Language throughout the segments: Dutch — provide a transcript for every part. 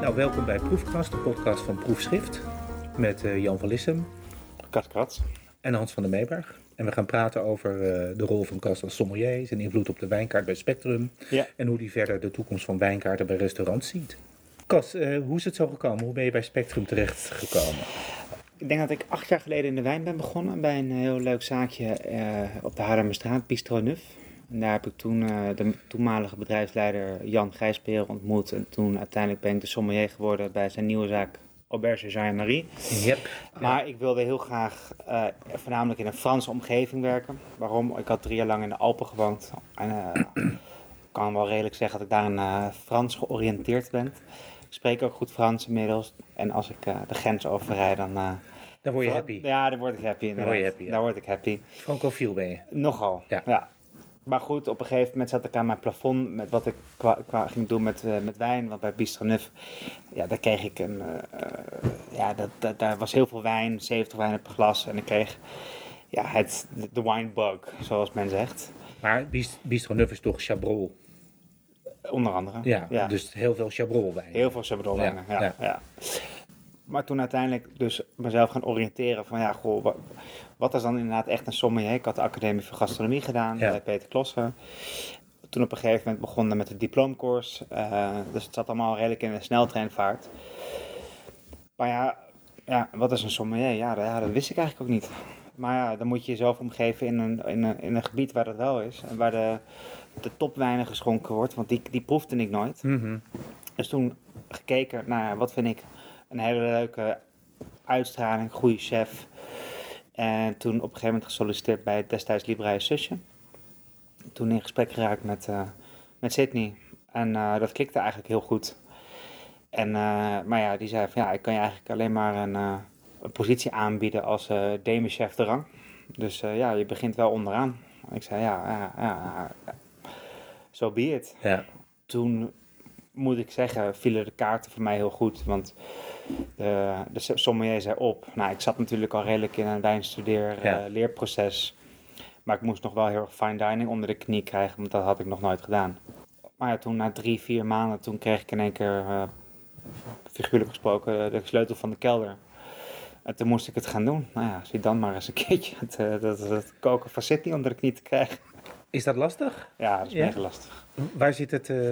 Nou, welkom bij Proefkast, de podcast van Proefschrift. Met Jan van Lissem. Kat. En Hans van der Meeberg. En we gaan praten over de rol van Cas als sommelier, zijn invloed op de wijnkaart bij Spectrum. Ja. En hoe die verder de toekomst van wijnkaarten bij restaurants ziet. Cas, hoe is het zo gekomen? Hoe ben je bij Spectrum terechtgekomen? Ik denk dat ik 8 jaar geleden in de wijn ben begonnen bij een heel leuk zaakje op de Haarlemmerstraat, Bistro Neuf. En daar heb ik toen de toenmalige bedrijfsleider Jan Gijsbeer ontmoet. En toen uiteindelijk ben ik de sommelier geworden bij zijn nieuwe zaak Auberge Jean-Marie. Yep. Maar ik wilde heel graag voornamelijk in een Franse omgeving werken. Waarom? Ik had 3 jaar lang in de Alpen gewoond. En ik kan wel redelijk zeggen dat ik daar Frans georiënteerd ben. Ik spreek ook goed Frans inmiddels. En als ik de grens overrijd, dan word je happy. Ja, dan word ik happy. Dan word je happy, ja. Dan word ik happy. Francofiel ben je. Nogal, ja. Maar goed, op een gegeven moment zat ik aan mijn plafond met wat ik ging doen met wijn. Want bij Bistro Neuf, ja, daar kreeg ik daar was heel veel wijn, 70 wijnen per glas. En ik kreeg de wine bug, zoals men zegt. Maar Bistro Neuf is toch Chabrol? Onder andere. Ja, dus heel veel Chabrol wijn. Heel veel Chabrol wijnen, ja. Maar toen uiteindelijk dus mezelf gaan oriënteren van wat is dan inderdaad echt een sommelier? Ik had de Academie voor Gastronomie gedaan bij Peter Klossen. Toen op een gegeven moment begonnen met de diplomcours. Dus het zat allemaal redelijk in een sneltreinvaart. Maar wat is een sommelier? Ja, dat wist ik eigenlijk ook niet. Maar ja, dan moet je jezelf omgeven in een gebied waar dat wel is. En waar de topwijnen geschonken wordt, want die proefde ik nooit. Mm-hmm. Dus toen gekeken naar wat vind ik een hele leuke uitstraling, goede chef. En toen op een gegeven moment gesolliciteerd bij het destijds Libraïe Zusje. Toen in gesprek geraakt met Sydney. En dat klikte eigenlijk heel goed. En, die zei van ik kan je eigenlijk alleen maar een positie aanbieden als demi-chef de rang. Dus je begint wel onderaan. Ik zei so be it. Ja. Toen moet ik zeggen, vielen de kaarten voor mij heel goed, want de sommelier zei op. Nou, ik zat natuurlijk al redelijk in een wijnstudeer-leerproces, maar ik moest nog wel heel erg fine dining onder de knie krijgen, want dat had ik nog nooit gedaan. Maar ja, toen na 3-4 maanden, toen kreeg ik in één keer, figuurlijk gesproken, de sleutel van de kelder. En toen moest ik het gaan doen. Nou ja, zie dan maar eens een keertje het koken van Sydney onder de knie te krijgen. Is dat lastig? Ja, dat is mega lastig. Waar zit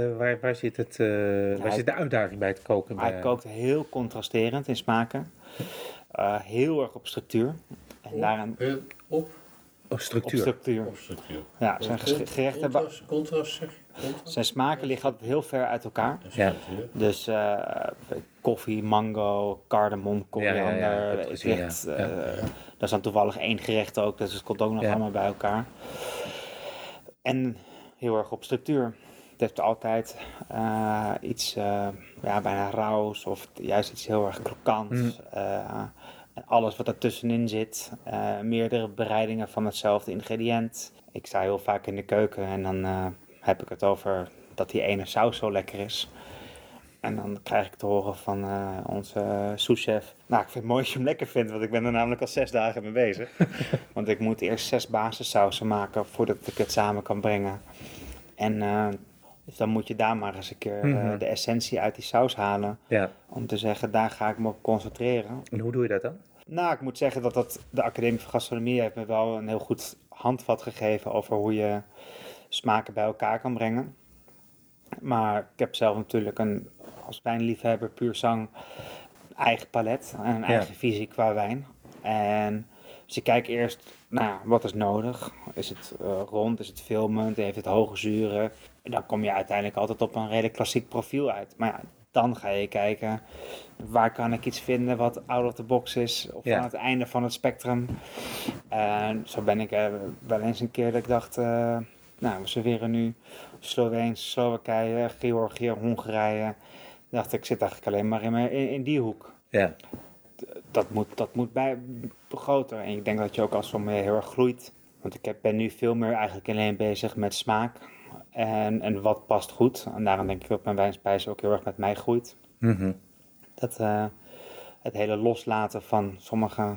de uitdaging bij het koken? Hij kookt heel contrasterend in smaken. Heel erg op structuur. En Op structuur. Op structuur. Ja, zijn gerechten... Contrast, zeg je? Zijn smaken liggen altijd heel ver uit elkaar. Ja. Dus koffie, mango, cardamom, koriander. Dat is dan toevallig 1 gerecht ook, dus het komt ook nog allemaal bij elkaar. En heel erg op structuur. Het heeft altijd iets bijna rauws of juist iets heel erg krokants. En alles wat ertussenin zit. Meerdere bereidingen van hetzelfde ingrediënt. Ik sta heel vaak in de keuken en dan heb ik het over dat die ene saus zo lekker is. En dan krijg ik te horen van onze souschef. Nou, ik vind het mooi als je hem lekker vindt, want ik ben er namelijk al 6 dagen mee bezig. Want ik moet eerst 6 basissausen maken voordat ik het samen kan brengen. En dus dan moet je daar maar eens een keer de essentie uit die saus halen. Ja. Om te zeggen, daar ga ik me op concentreren. En hoe doe je dat dan? Nou, ik moet zeggen dat de Academie voor Gastronomie heeft me wel een heel goed handvat gegeven over hoe je smaken bij elkaar kan brengen. Maar ik heb zelf natuurlijk als wijnliefhebber puur zang een eigen palet en een eigen visie qua wijn. En dus ik kijk eerst naar wat is nodig. Is het rond, is het filmend, heeft het hoge zuren? En dan kom je uiteindelijk altijd op een redelijk klassiek profiel uit. Maar dan ga je kijken, waar kan ik iets vinden wat out of the box is? Of aan het einde van het spectrum. En zo ben ik wel eens een keer dat ik dacht... we serveren nu Slovenië, Slowakije, Georgië, Hongarije. Ik zit eigenlijk alleen maar in die hoek. Ja. Dat moet groter. En ik denk dat je ook als sommelier heel erg groeit. Want ik ben nu veel meer eigenlijk alleen bezig met smaak. En wat past goed. En daarom denk ik dat mijn wijnspijs ook heel erg met mij groeit. Mm-hmm. Dat het hele loslaten van sommige...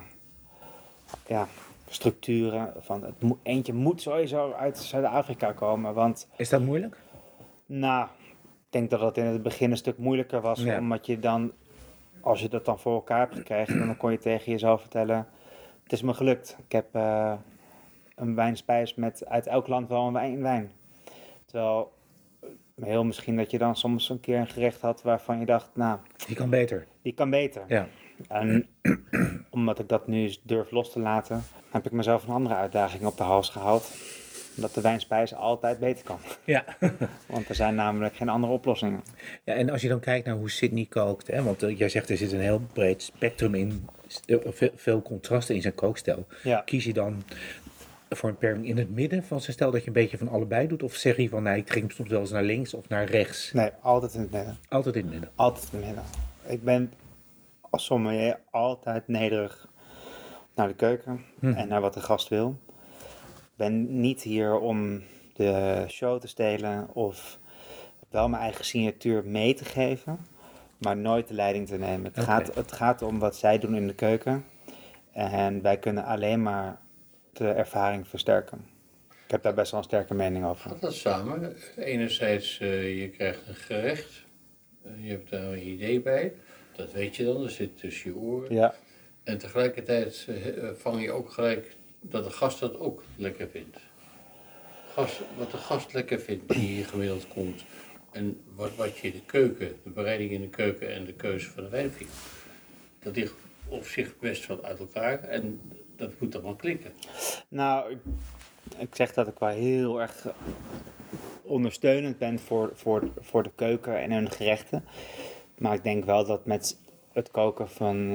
structuren. Eentje moet sowieso uit Zuid-Afrika komen, want... Is dat moeilijk? Nou, ik denk dat het in het begin een stuk moeilijker was, Ja. omdat je dan, als je dat dan voor elkaar hebt gekregen, dan kon je tegen jezelf vertellen, het is me gelukt. Ik heb een wijnspijs met uit elk land wel een wijn. Terwijl, heel misschien dat je dan soms een keer een gerecht had waarvan je dacht, nou, Die kan beter. die kan beter. Ja. En omdat ik dat nu eens durf los te laten, heb ik mezelf een andere uitdaging op de hals gehaald. Dat de wijnspijs altijd beter kan. Ja. Want er zijn namelijk geen andere oplossingen. Ja, en als je dan kijkt naar hoe Sydney kookt, hè, want jij zegt er zit een heel breed spectrum in, veel contrasten in zijn kookstijl. Ja. Kies je dan voor een pairing in het midden van zijn stijl dat je een beetje van allebei doet? Of zeg je van, nee, ik ging soms wel eens naar links of naar rechts? Nee, altijd in het midden. Altijd in het midden. Altijd in het midden. Ik ben als sommelier altijd nederig naar de keuken en naar wat de gast wil. Ik ben niet hier om de show te stelen of wel mijn eigen signatuur mee te geven, maar nooit de leiding te nemen. Het gaat om wat zij doen in de keuken en wij kunnen alleen maar de ervaring versterken. Ik heb daar best wel een sterke mening over. Gaat dat samen? Enerzijds, je krijgt een gerecht, je hebt daar een idee bij, dat weet je dan, dat zit tussen je oren. Ja, En tegelijkertijd vang je ook gelijk dat de gast dat ook lekker vindt. Wat de gast lekker vindt die hier gemiddeld komt. En wat je in de keuken, de bereiding in de keuken en de keuze van de wijn vindt. Dat ligt op zich best wel uit elkaar en dat moet dan wel klikken. nou, ik zeg dat ik wel heel erg ondersteunend ben voor de keuken en hun gerechten. Maar ik denk wel dat met het koken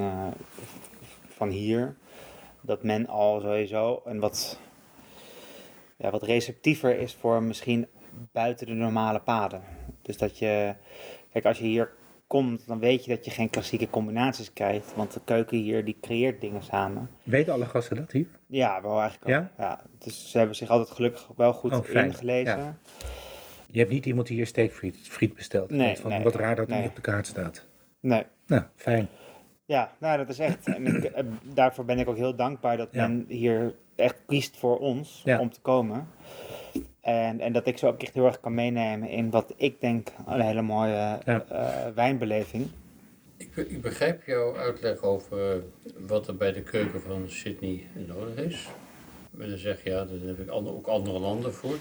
van hier, dat men al sowieso een wat receptiever is voor misschien buiten de normale paden. Dus dat je, kijk, als je hier komt, dan weet je dat je geen klassieke combinaties krijgt. Want de keuken hier, die creëert dingen samen. Weten alle gasten dat hier? Ja, wel eigenlijk Ja? ook. Ja, dus ze hebben zich altijd gelukkig wel goed Oh, fijn. ingelezen. Ja. Je hebt niet iemand die hier steakfriet bestelt. Nee, Van, nee, wat raar dat het nee. niet op de kaart staat. Nee. Nou, fijn. Ja, nou dat is echt. En daarvoor ben ik ook heel dankbaar dat Ja. men hier echt kiest voor ons Ja. om te komen. En dat ik ze ook echt heel erg kan meenemen in wat ik denk een hele mooie wijnbeleving. Ik begrijp jouw uitleg over wat er bij de keuken van Sydney nodig is. Maar dan zeg je, ja, daar heb ik ook andere landen voor.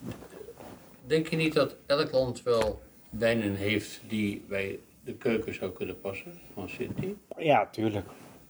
Denk je niet dat elk land wel wijnen heeft die bij de keuken zou kunnen passen van Sydney? Ja, tuurlijk.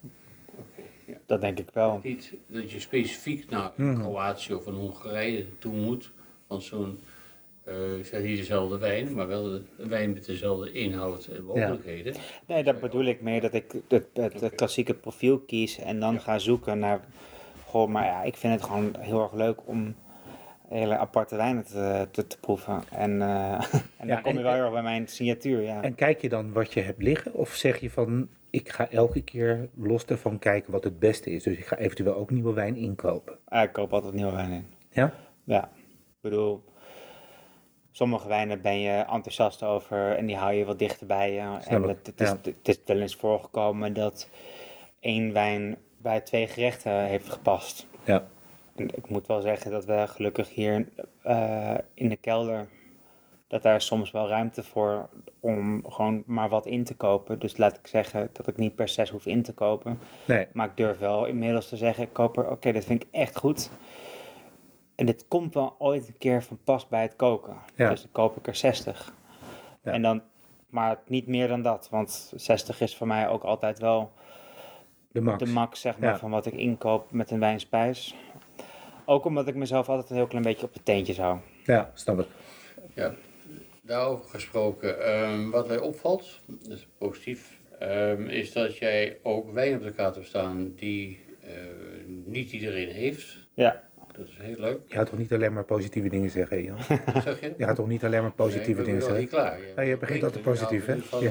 Ja. Dat denk ik wel. Niet dat je specifiek naar een Kroatië of een Hongarije toe moet, want zo'n, ik zeg niet dezelfde wijn, maar wel een wijn met dezelfde inhoud en mogelijkheden. Nee, dat bedoel ik meer dat ik het klassieke profiel kies en dan ga zoeken naar. Goh, maar ja, ik vind het gewoon heel erg leuk om hele aparte wijnen te proeven. En dan kom je wel heel erg bij mijn signatuur. Ja. En kijk je dan wat je hebt liggen? Of zeg je van, ik ga elke keer los ervan kijken wat het beste is. Dus ik ga eventueel ook nieuwe wijn inkopen. Ik koop altijd nieuwe wijn in. Ja? Ja, ik bedoel, sommige wijnen ben je enthousiast over en die hou je wat dichter bij je. En het is wel eens voorgekomen dat één wijn bij 2 gerechten heeft gepast. Ja. En ik moet wel zeggen dat we gelukkig hier in de kelder, dat daar soms wel ruimte voor om gewoon maar wat in te kopen. Dus laat ik zeggen dat ik niet per 6 hoef in te kopen. Nee. Maar ik durf wel inmiddels te zeggen, ik koop er, oké, dit vind ik echt goed. En dit komt wel ooit een keer van pas bij het koken. Ja. Dus dan koop ik er 60. Ja. En dan, maar niet meer dan dat. Want 60 is voor mij ook altijd wel De max zeg maar, Ja. van wat ik inkoop met een wijnspijs. Ook omdat ik mezelf altijd een heel klein beetje op het teentje hou. Ja, snap ik. Ja, daarover gesproken, wat mij opvalt, dat is positief, is dat jij ook wijn op de kaart hebt staan die niet iedereen heeft. Ja, Dat is heel leuk. Je gaat toch niet alleen maar positieve dingen zeggen, Jan? Wat zeg je? Je gaat toch niet alleen maar positieve Nee, ik dingen ben nog zeggen? niet klaar. Ja, je begint altijd positief, hè? Ja.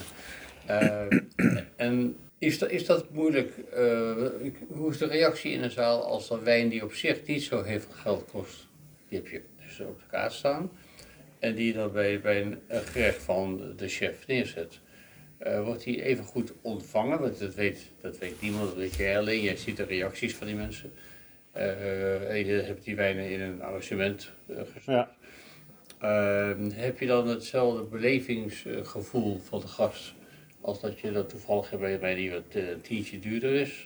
En is dat moeilijk? Hoe is de reactie in de zaal als een wijn die op zich niet zo heel veel geld kost, die heb je dus op de kaart staan, en die je dan bij een gerecht van de chef neerzet? Wordt die even goed ontvangen? Want dat weet niemand, dat weet jij alleen. Jij ziet de reacties van die mensen. En je hebt die wijnen in een arrangement gestopt. ja. Heb je dan hetzelfde belevingsgevoel van de gast als dat je dat toevallig hebt bij die wat tientje duurder is?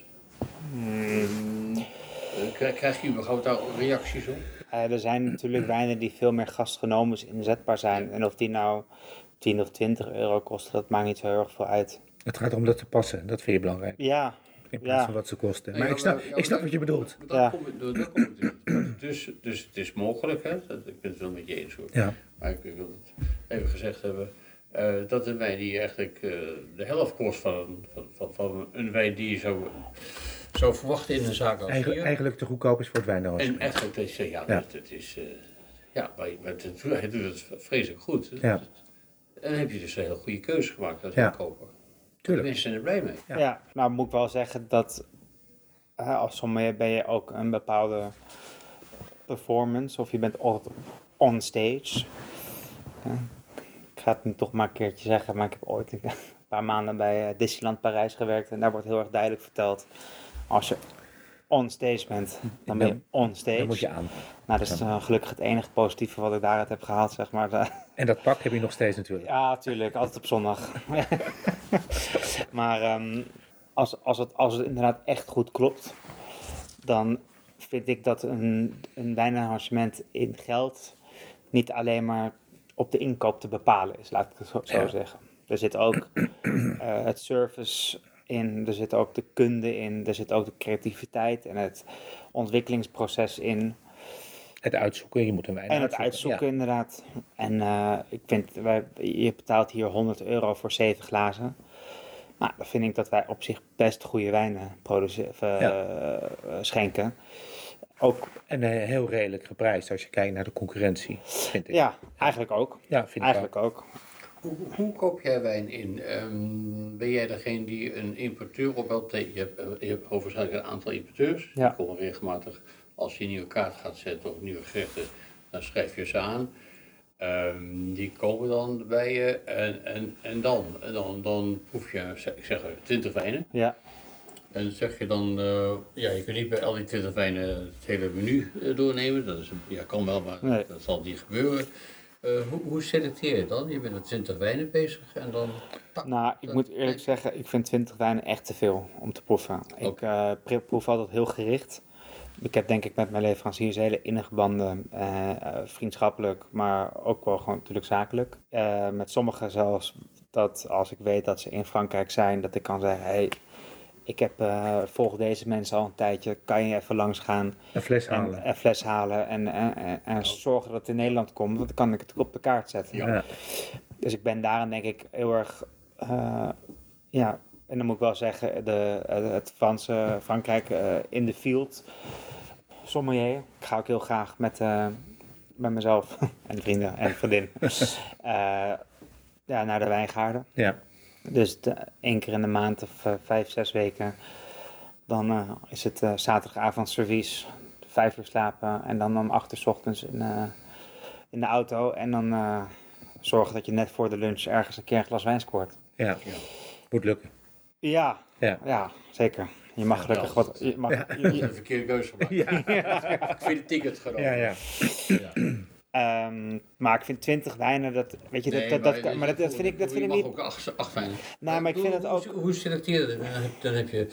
Krijg je überhaupt daar reacties op? Er zijn natuurlijk wijnen die veel meer gastgenomens inzetbaar zijn. En of die nou 10 of 20 euro kosten, dat maakt niet zo heel erg veel uit. Het gaat om dat ze passen, dat vind je belangrijk. Ja, In plaats van wat ze kosten. Maar ik snap wat je bedoelt. Daar kom ik dus het is mogelijk, hè? Ik ben het wel met je eens hoor. Ja. Maar ik wil het even gezegd hebben. Dat een wijn die eigenlijk de helft kost van een wijn die je zou verwachten in een zaak als hier. Eigenlijk te goedkoop is voor het wijnarrangement. En eigenlijk dat je zegt, het is... hij doet het vreselijk goed. Ja. En dan heb je dus een hele goede keuze gemaakt als koper. Tuurlijk. Mensen zijn er blij mee. Ja, nou moet ik wel zeggen dat als sommelier ben je ook een bepaalde performance of je bent altijd on stage. Ik ga het nu toch maar een keertje zeggen, maar ik heb ooit een paar maanden bij Disneyland Parijs gewerkt en daar wordt heel erg duidelijk verteld, als je on stage bent, dan ben je on stage. Dan moet je aan. Nou, dat is gelukkig het enige positieve wat ik daaruit heb gehaald, zeg maar. En dat pak heb je nog steeds natuurlijk. Ja, natuurlijk, altijd op zondag. Maar als het inderdaad echt goed klopt, dan vind ik dat een wijnarrangement in geld niet alleen maar op de inkoop te bepalen is, laat ik het zo zeggen. Er zit ook het service in, er zit ook de kunde in, er zit ook de creativiteit en het ontwikkelingsproces in. Het uitzoeken, je moet een wijn En het uitzoeken, inderdaad. En ik vind, je betaalt hier 100 euro voor 7 glazen. Nou, dan vind ik dat wij op zich best goede wijnen schenken. Ook, En heel redelijk geprijsd als je kijkt naar de concurrentie, vind ik. ja, eigenlijk ook. Ja, vind Eigenlijk ik ook. Hoe koop jij wijn in? Ben jij degene die een importeur opbelt? Je hebt overigens een aantal importeurs. Ja. Die komen regelmatig, als je een nieuwe kaart gaat zetten of nieuwe gerechten, dan schrijf je ze aan. Die komen dan bij je en dan proef je, ik zeg 20 wijnen. Ja. En zeg je dan, je kunt niet bij al die 20 wijnen het hele menu doornemen. Dat is, kan wel, maar Nee. dat zal niet gebeuren. Hoe selecteer je dan? Je bent met 20 wijnen bezig en dan... Nou, ik moet eerlijk zeggen, ik vind 20 wijnen echt te veel om te proeven. Ik proef altijd heel gericht. Ik heb denk ik met mijn leveranciers hele innige banden, vriendschappelijk, maar ook wel gewoon natuurlijk zakelijk. Met sommigen zelfs dat als ik weet dat ze in Frankrijk zijn, dat ik kan zeggen, hey, ik volg deze mensen al een tijdje, kan je even langs gaan Een fles halen. en een fles halen en zorgen dat het in Nederland komt, want dan kan ik het op de kaart zetten. Ja. Ja. Dus ik ben daarin denk ik heel erg, en dan moet ik wel zeggen, het Frankrijk in de field, sommelier. Ik ga ook heel graag met mezelf en vrienden en vriendin naar de wijngaarden. Ja. Dus 1 keer in de maand of 5, 6 weken, dan is het zaterdagavond servies, 5 uur slapen en dan om 8 uur 's ochtends in de auto en dan zorgen dat je net voor de lunch ergens een keer een glas wijn scoort. Ja. Moet lukken. Ja, Ja. ja, zeker. Je mag gelukkig wat... Je mag, Je hebt een verkeerde keuze gemaakt. Ik vind het ticket genomen. Ja. maar ik vind 20 wijnen, dat weet je, dat vind ik je mag niet... ook 8 wijnen. Nou, maar ik vind het ook... Hoe selecteer je dat? Dan heb je...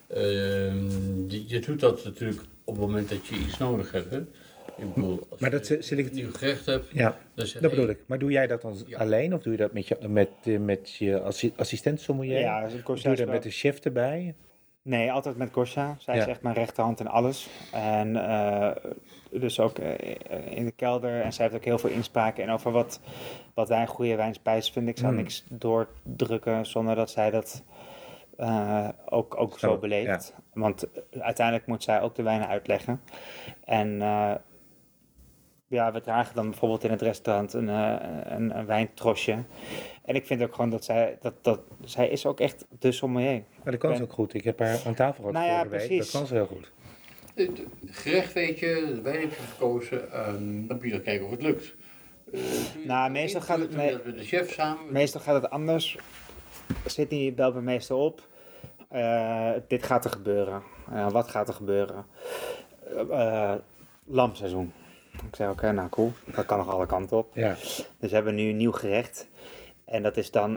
je doet dat natuurlijk op het moment dat je iets nodig hebt. Hè? Ik bedoel, als Maar dat je select- een nieuw gerecht hebt, Ja, dan zeg dat je, bedoel ik. Maar doe jij dat dan alleen of doe je dat met je assistent sommelier? Ja, dus een Of doe je courgette dat met de chef erbij? Nee, altijd met Gosja. Zij is echt mijn rechterhand in alles. En dus ook in de kelder. En zij heeft ook heel veel inspraak in over wat wij een goede wijnspijs vinden. Ik zou niks doordrukken zonder dat zij dat ook zo beleeft. Ja. Want uiteindelijk moet zij ook de wijnen uitleggen. En we dragen dan bijvoorbeeld in het restaurant een wijntrosje. En ik vind ook gewoon dat zij is ook echt de sommelier. Maar dat kan ze ook goed. Ik heb haar aan tafel gehad vorige week. Dat kan ze heel goed. Gerecht weet je, de wijn heb je gekozen. Dan moet je dan kijken of het lukt. Meestal gaat het met de chef samen. Meestal gaat het anders. Sydney belt me meestal op. Dit gaat er gebeuren. Wat gaat er gebeuren? Lampseizoen. Ik zei, oké, nou cool. Dat kan nog alle kanten op. Ja. Dus we hebben nu een nieuw gerecht. En dat is dan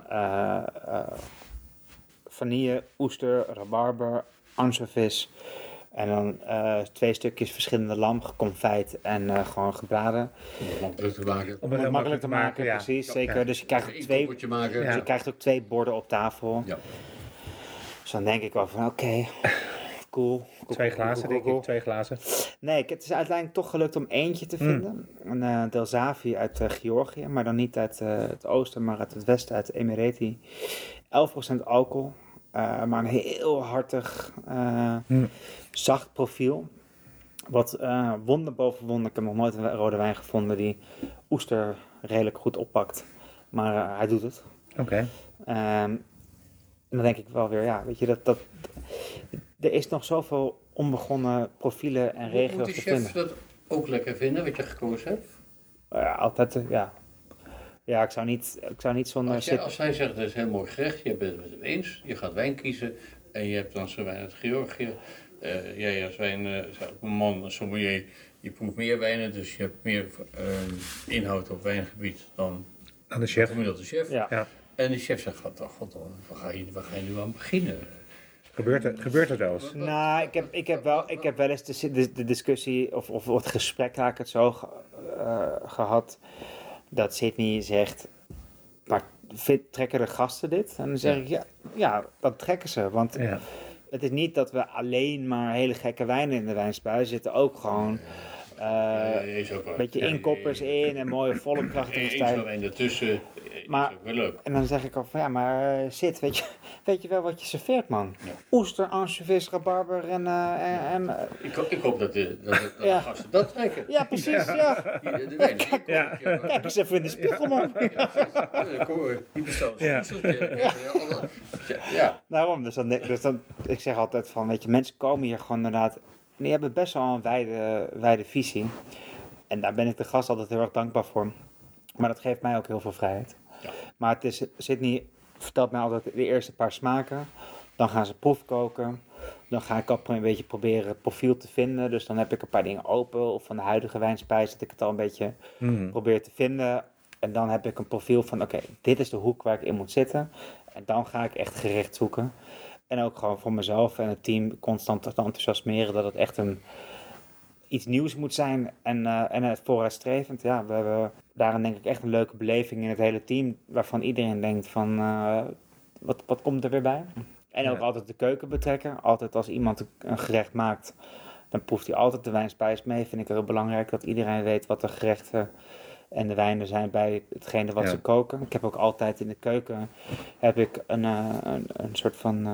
vanille, oester, rabarber, ansjovis. En dan 2 stukjes verschillende lam, geconfijt en gewoon gebraden. Om het makkelijk te maken. Om het heel makkelijk te maken, ja. precies. Ja. Zeker. Ja. Dus je krijgt, ook Een 2, koppertje maken. Ja. dus je krijgt ook 2 borden op tafel. Ja. Dus dan denk ik wel van, oké, cool. 2 glazen, denk ik. 2 glazen. Nee, het is uiteindelijk toch gelukt om eentje te vinden. Een Delzavi uit Georgië, maar dan niet uit het oosten, maar uit het westen, uit Emirati. 11% alcohol, maar een heel hartig, zacht profiel. Wat wonder boven wonder. Ik heb nog nooit een rode wijn gevonden die oester redelijk goed oppakt. Maar hij doet het. Oké. En dan denk ik wel weer, ja, weet je, er is nog zoveel onbegonnen profielen en Moet regio's de te chef vinden. dat ook lekker vinden, wat je gekozen hebt? Altijd, ja. Ja, ik zou niet zonder Als hij zegt, dat is een heel mooi gerecht, je bent het met hem eens, je gaat wijn kiezen en je hebt dan zo'n wijn uit Georgië. Jij als man, een sommelier, je proeft meer wijnen, dus je hebt meer inhoud op wijngebied dan Aan de chef. de chef. Ja. Ja. En de chef zegt, waar ga je nu aan beginnen? Gebeurt het wel eens? Nou, ik heb wel eens de discussie, of het gesprek, laat ik het zo, gehad, dat Sydney zegt, maar trekken de gasten dit? En dan zeg ik, ja, dat trekken ze, want Ja. het is niet dat we alleen maar hele gekke wijnen in de wijnspui. Er zitten ook gewoon een beetje inkoppers in en mooie volle krachtige stijl. En daartussen Maar- is ook wel leuk. En dan zeg ik al van, ja, maar Sid, weet je wel wat je serveert, man? Ja. Oester, ansjovis, rabarber en Ik hoop dat de Ja. gasten dat trekken. ja, precies, ja. De wijn. Ja. Kijk eens even in de spiegel, man. Die bestaan. Ja. Ja. Daarom, dus dan, ik zeg altijd van, weet je, mensen komen hier gewoon inderdaad, die hebben best wel een wijde visie. En daar ben ik de gast altijd heel erg dankbaar voor. Maar dat geeft mij ook heel veel vrijheid. Ja. Maar het is, Sydney vertelt mij altijd de eerste paar smaken. Dan gaan ze proefkoken. Dan ga ik al een beetje proberen het profiel te vinden. Dus dan heb ik een paar dingen open. Of van de huidige wijnspijs dat ik het al een beetje probeer te vinden. En dan heb ik een profiel van, oké, dit is de hoek waar ik in moet zitten. En dan ga ik echt gerecht zoeken. En ook gewoon voor mezelf en het team constant te enthousiasmeren dat het echt iets nieuws moet zijn en het vooruitstrevend. Ja, we hebben daarin denk ik echt een leuke beleving in het hele team, waarvan iedereen denkt van, wat komt er weer bij? En ook Ja. altijd de keuken betrekken. Altijd als iemand een gerecht maakt, dan proeft hij altijd de wijnspijs mee. Vind ik heel belangrijk dat iedereen weet wat de gerechten en de wijnen zijn bij hetgene wat Ja. ze koken. Ik heb ook altijd in de keuken heb ik een soort van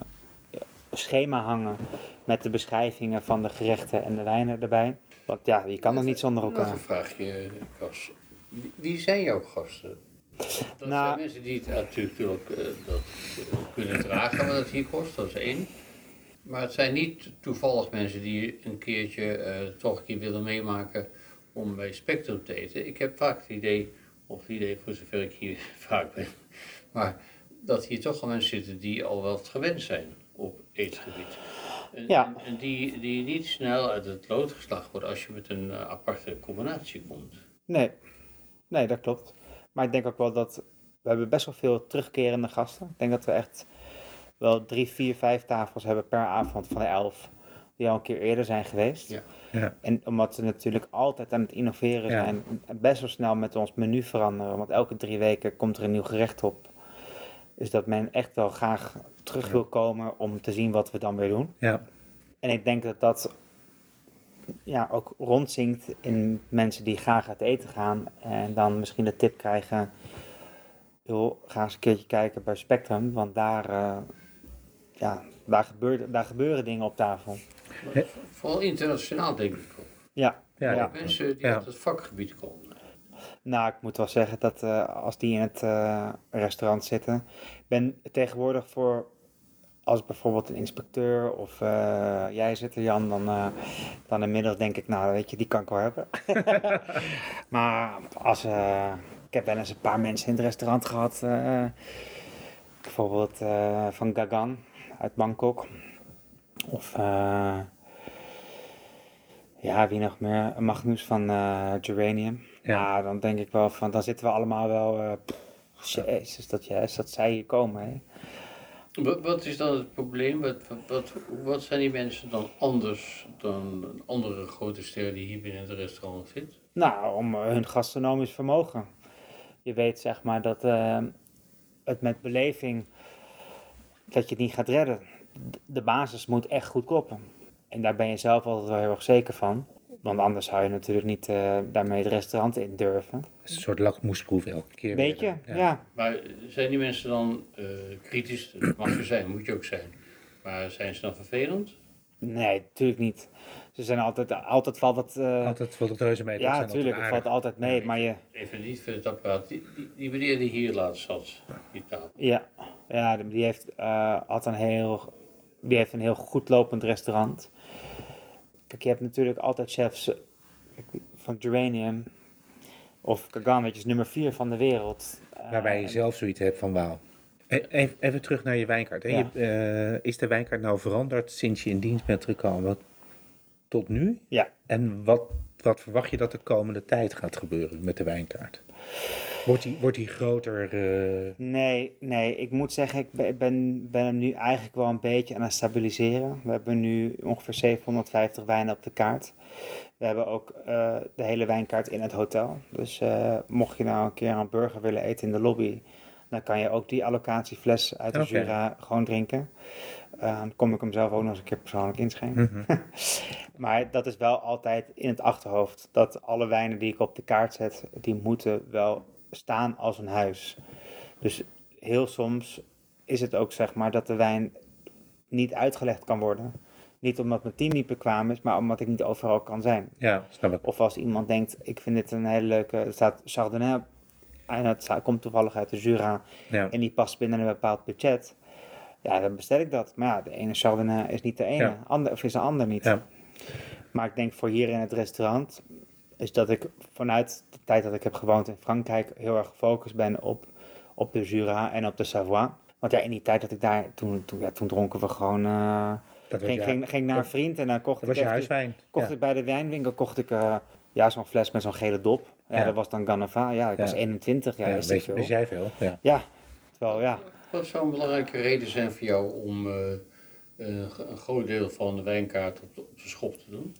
schema hangen met de beschrijvingen van de gerechten en de wijnen erbij. Want ja, je kan er niet zonder Nog elkaar. een vraagje, Cas. Wie zijn jouw gasten? Dat Nou- zijn mensen die het natuurlijk dat kunnen dragen wat het hier kost, dat is 1. Maar het zijn niet toevallig mensen die een keertje toch een keer willen meemaken om bij Spectrum te eten. Ik heb vaak het idee voor zover ik hier vaak ben, maar dat hier toch wel mensen zitten die al wat gewend zijn op eetgebied. Ja. En die niet snel uit het lood geslagen worden als je met een aparte combinatie komt. Nee, dat klopt. Maar ik denk ook wel dat we hebben best wel veel terugkerende gasten. Ik denk dat we echt wel 3, 4, 5 tafels hebben per avond van de 11 die al een keer eerder zijn geweest. Ja. Ja. En omdat we natuurlijk altijd aan het innoveren Ja. zijn, en best wel snel met ons menu veranderen, want elke 3 weken komt er een nieuw gerecht op. Dus dat men echt wel graag terug wil komen om te zien wat we dan weer doen. Ja. En ik denk dat dat ook rondzinkt in mensen die graag uit eten gaan en dan misschien de tip krijgen, joh, ga eens een keertje kijken bij Spectrum, want daar gebeuren dingen op tafel. Vooral internationaal denk ik ook. Ja, Ja, ja. Mensen die Ja. uit het vakgebied komen. Nou, ik moet wel zeggen dat als die in het restaurant zitten, ben tegenwoordig voor, als bijvoorbeeld een inspecteur of jij zit er, Jan, dan inmiddels denk ik, nou weet je, die kan ik wel hebben. Maar ik heb wel eens een paar mensen in het restaurant gehad, bijvoorbeeld van Gagan uit Bangkok. Of Ja, wie nog meer? Magnus van Geranium. Ja, dan denk ik wel van, dan zitten we allemaal wel... Jezus, dat zij hier komen, hè. Wat is dan het probleem? Wat zijn die mensen dan anders dan andere grote sterren die hier binnen het restaurant zitten? Nou, om hun gastronomisch vermogen. Je weet zeg maar dat het met beleving, dat je het niet gaat redden. De basis moet echt goed kloppen. En daar ben je zelf altijd wel heel erg zeker van. Want anders zou je natuurlijk niet daarmee het restaurant in durven. Het is een soort lakmoesproef elke keer Weet weer. je, ja. Maar zijn die mensen dan kritisch? Dat mag je zijn, moet je ook zijn. Maar zijn ze dan vervelend? Nee, natuurlijk niet. Ze zijn altijd valt het... Altijd valt het reuze mee. ja, natuurlijk, het valt altijd mee. Maar je... Even niet voor het apparaat. Die meneer die hier laatst zat, die tafel. Ja, die heeft altijd die heeft een heel goed lopend restaurant. Kijk, je hebt natuurlijk altijd chefs van Geranium of Kagan, weet je, is nummer 4 van de wereld. Waarbij je zelf zoiets hebt van wauw. Even terug naar je wijnkaart. Hè? Ja. Is de wijnkaart nou veranderd sinds je in dienst bent gekomen tot nu? Ja. En wat verwacht je dat de komende tijd gaat gebeuren met de wijnkaart? Wordt die groter? Nee, ik moet zeggen, ik ben hem nu eigenlijk wel een beetje aan het stabiliseren. We hebben nu ongeveer 750 wijnen op de kaart. We hebben ook de hele wijnkaart in het hotel. Dus mocht je nou een keer een burger willen eten in de lobby, dan kan je ook die allocatiefles uit de Jura gewoon drinken. Dan kom ik hem zelf ook nog eens een keer persoonlijk inschenken. Maar dat is wel altijd in het achterhoofd. Dat alle wijnen die ik op de kaart zet, die moeten wel staan als een huis. Dus heel soms is het ook zeg maar dat de wijn niet uitgelegd kan worden. Niet omdat mijn team niet bekwaam is, maar omdat ik niet overal kan zijn. Ja, snap ik. Of als iemand denkt, ik vind dit een hele leuke... Er staat Chardonnay en het komt toevallig uit de Jura. Ja. En die past binnen een bepaald budget. Ja, dan bestel ik dat. Maar ja, de ene Chardonnay is niet de ene. Ja. Of is de ander niet. Ja. Maar ik denk voor hier in het restaurant is dat ik vanuit de tijd dat ik heb gewoond in Frankrijk heel erg gefocust ben op de Jura en op de Savoie. Want ja, in die tijd dat ik daar, toen dronken we gewoon... ging naar een vriend en dan kocht dat was je huiswijn. Ik bij de wijnwinkel zo'n fles met zo'n gele dop. Ja, dat was dan Ganneva. Ja, ik was 21. Ja, wist jij veel. Ja, terwijl ja. Wat zou een belangrijke reden zijn voor jou om een groot deel van de wijnkaart op de schop te doen?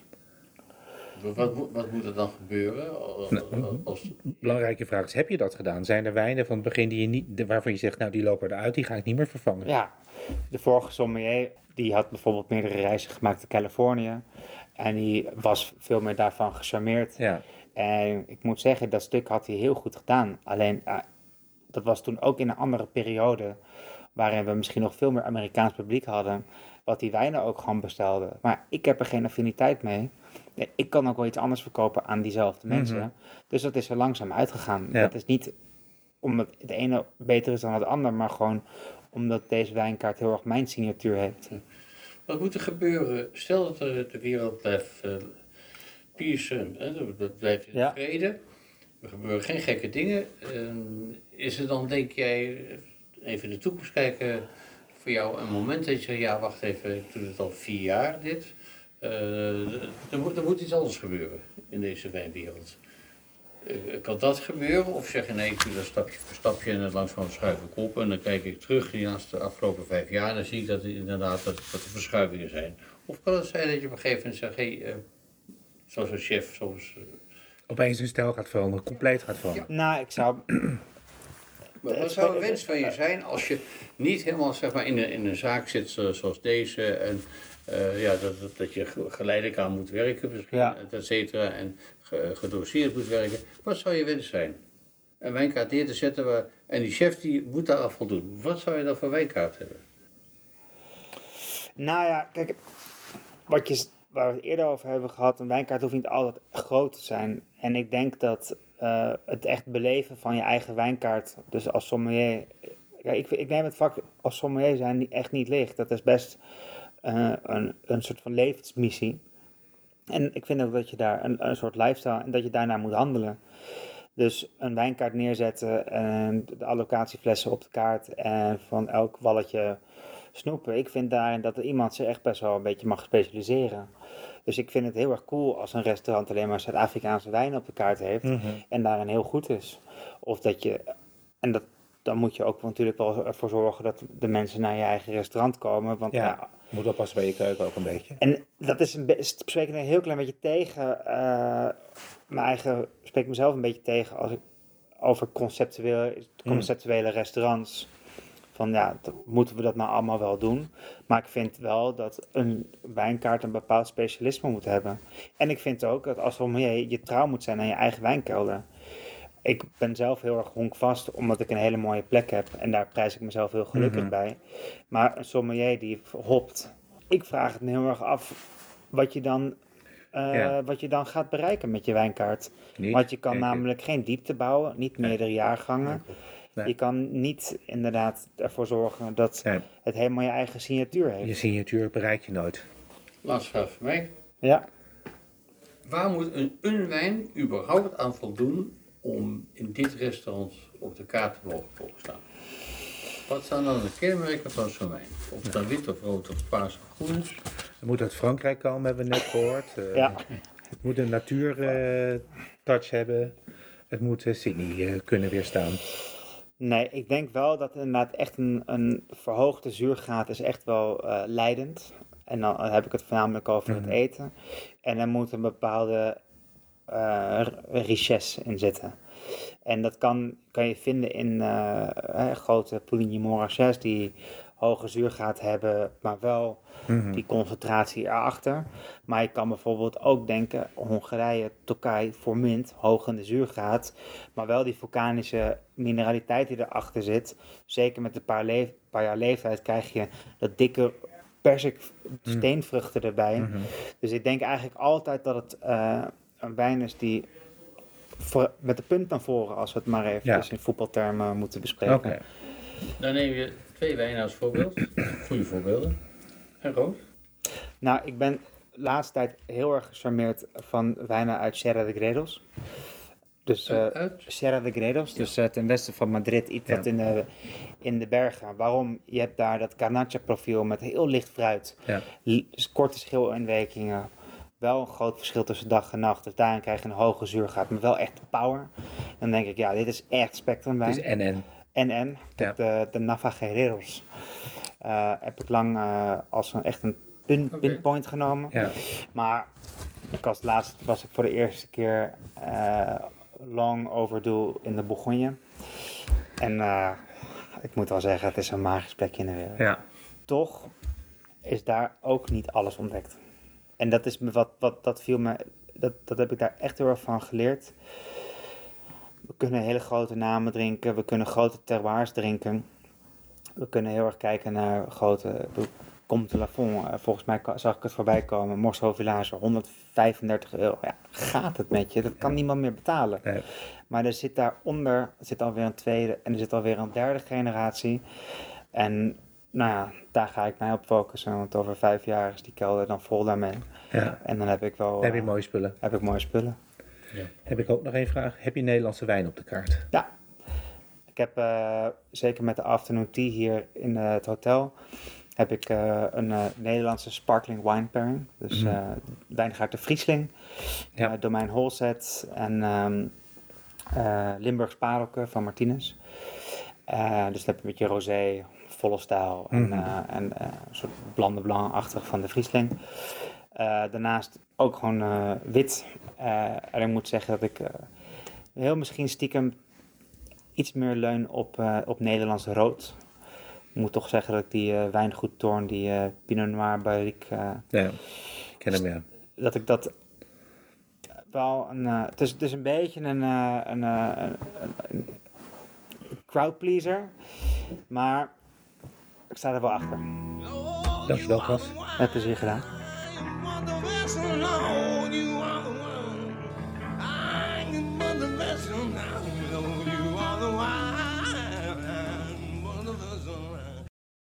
Wat moet er dan gebeuren? Belangrijke vraag is, heb je dat gedaan? Zijn er wijnen van het begin waarvan je zegt, nou die lopen eruit, die ga ik niet meer vervangen? Ja, de vorige sommelier, die had bijvoorbeeld meerdere reizen gemaakt naar Californië. En die was veel meer daarvan gecharmeerd. Ja. En ik moet zeggen, dat stuk had hij heel goed gedaan. Alleen, dat was toen ook in een andere periode, waarin we misschien nog veel meer Amerikaans publiek hadden, wat die wijnen ook gewoon bestelden. Maar ik heb er geen affiniteit mee. Ik kan ook wel iets anders verkopen aan diezelfde mensen. Dus dat is er langzaam uitgegaan. Ja. Dat is niet omdat het ene beter is dan het ander, maar gewoon omdat deze wijnkaart heel erg mijn signatuur heeft. Wat moet er gebeuren? Stel dat de wereld blijft peace, dat blijft in vrede. Er gebeuren geen gekke dingen. Is er dan, denk jij, even in de toekomst kijken, voor jou een moment dat je zegt, ja wacht even, ik doe het al 4 jaar dit. Er moet iets anders gebeuren in deze wijnwereld. Kan dat gebeuren? Of zeg je nee, ik doe dat stapje voor stapje en langzaam schuif ik op en dan kijk ik terug naast de afgelopen 5 jaar en dan zie ik dat inderdaad dat er verschuivingen zijn. Of kan het zijn dat je op een gegeven moment zegt, zoals een chef, Opeens een stijl gaat veranderen, compleet gaat veranderen. Ja. Nou, ik zou... Wat zou een wens van je zijn als je niet helemaal zeg maar, in een zaak zit zoals deze en dat je geleidelijk aan moet werken, misschien, et cetera, en gedoseerd moet werken. Wat zou je wens zijn? Een wijnkaart neer te zetten en die chef die moet daar aan voldoen. Wat zou je dan voor wijnkaart hebben? Nou ja, kijk, waar we het eerder over hebben gehad, een wijnkaart hoeft niet altijd groot te zijn. En ik denk dat het echt beleven van je eigen wijnkaart, dus als sommelier, ik neem het vak als sommelier zijn echt niet licht. Dat is best een soort van levensmissie. En ik vind ook dat je daar een soort lifestyle en dat je daarnaar moet handelen. Dus een wijnkaart neerzetten en de allocatieflessen op de kaart en van elk walletje snoepen. Ik vind daarin dat iemand zich echt best wel een beetje mag specialiseren. Dus ik vind het heel erg cool als een restaurant alleen maar Zuid-Afrikaanse wijn op de kaart heeft en daarin heel goed is. Of dat je, en dat, dan moet je ook natuurlijk wel ervoor zorgen dat de mensen naar je eigen restaurant komen. Want Ja, moet oppassen bij je keuken ook een beetje. en dat is spreekt een heel klein beetje tegen, spreekt mezelf een beetje tegen als ik over conceptuele restaurants. Van ja, moeten we dat nou allemaal wel doen? Maar ik vind wel dat een wijnkaart een bepaald specialisme moet hebben. En ik vind ook dat als sommelier je trouw moet zijn aan je eigen wijnkelder. Ik ben zelf heel erg honkvast, omdat ik een hele mooie plek heb. En daar prijs ik mezelf heel gelukkig bij. Maar een sommelier die hopt. Ik vraag het me heel erg af wat je dan gaat bereiken met je wijnkaart. Niet, Want je kan denk ik. namelijk geen diepte bouwen, niet meerdere jaargangen. Nee. Je kan niet inderdaad ervoor zorgen dat Nee. het helemaal je eigen signatuur heeft. Je signatuur bereik je nooit. Laatste vraag voor mij. Ja. Waar moet een wijn überhaupt aan voldoen om in dit restaurant op de kaart te mogen komen staan? Wat zijn dan de kenmerken van zo'n wijn? Of het dan wit of rood of paars of groen is? Het moet uit Frankrijk komen, hebben we net gehoord. Ja. Het moet een natuurtouch hebben. Het moet Sydney kunnen weerstaan. Nee, ik denk wel dat inderdaad echt een verhoogde zuurgraad is echt wel leidend. En dan heb ik het voornamelijk over het eten. En er moet een bepaalde richesse in zitten. En dat kan je vinden in grote Puligny Montrachet die hoge zuurgraad hebben, maar wel die concentratie erachter. Maar je kan bijvoorbeeld ook denken, Hongarije, Tokai, Formint, hoog in de zuurgraad, maar wel die vulkanische mineraliteit die erachter zit. Zeker met een paar jaar leeftijd krijg je dat dikke persik steenvruchten erbij. Dus ik denk eigenlijk altijd dat het een wijn is die met de punt naar voren, als we het maar even in voetbaltermen moeten bespreken. Oké. Dan neem je 2 wijnen als voorbeeld. Goede voorbeelden. En rood. Nou, ik ben de laatste tijd heel erg gecharmeerd van wijnen uit Sierra de Gredos. Dus Uit? Sierra de Gredos, dus ten westen van Madrid, iets wat in de bergen. Waarom? Je hebt daar dat Garnacha profiel met heel licht fruit, Ja. korte schilinwerkingen. Wel een groot verschil tussen dag en nacht. Dus daarin krijg je een hoge zuurgraad, maar wel echt power. Dan denk ik, ja, dit is echt spectrumwijn. Het is NN. En ik heb de Navajeros. Heb ik lang als een pinpoint genomen. Ja. Maar laatst was ik voor de eerste keer long overdue in de Bourgogne. En ik moet wel zeggen, het is een magisch plekje in de wereld. Ja. Toch is daar ook niet alles ontdekt. En dat is dat viel me, dat heb ik daar echt heel erg van geleerd. We kunnen hele grote namen drinken, we kunnen grote terroirs drinken. We kunnen heel erg kijken naar grote, Comte de Lafon, volgens mij zag ik het voorbij komen, Morceau Village, €135. Ja, gaat het met je? Dat kan niemand meer betalen. Nee. Maar er zit daaronder, zit alweer een tweede en er zit alweer een derde generatie. En nou ja, daar ga ik mij op focussen, want over 5 jaar is die kelder dan vol daarmee. Ja. En dan heb ik wel... Heb je mooie spullen. Heb ik mooie spullen. Ja. Heb ik ook nog één vraag. Heb je Nederlandse wijn op de kaart? Ja. Ik heb, zeker met de afternoon tea hier in het hotel, heb ik een Nederlandse sparkling wine pairing. Dus wijngaard de Friesling, Ja. Domein Holset en Limburgs Parelke van Martinez. Dus dan heb je een beetje rosé, volle stijl en een soort blanc de blanc-achtig van de Friesling. Daarnaast ook gewoon wit. En ik moet zeggen dat ik heel misschien stiekem iets meer leun op Nederlands rood. Ik moet toch zeggen dat ik die wijngoed Toorn, die Pinot Noir Barrique, Ja, ik ken hem, ja. dat ik dat wel het is een beetje een crowdpleaser, maar ik sta er wel achter. Dankjewel, Cas. Met plezier gedaan.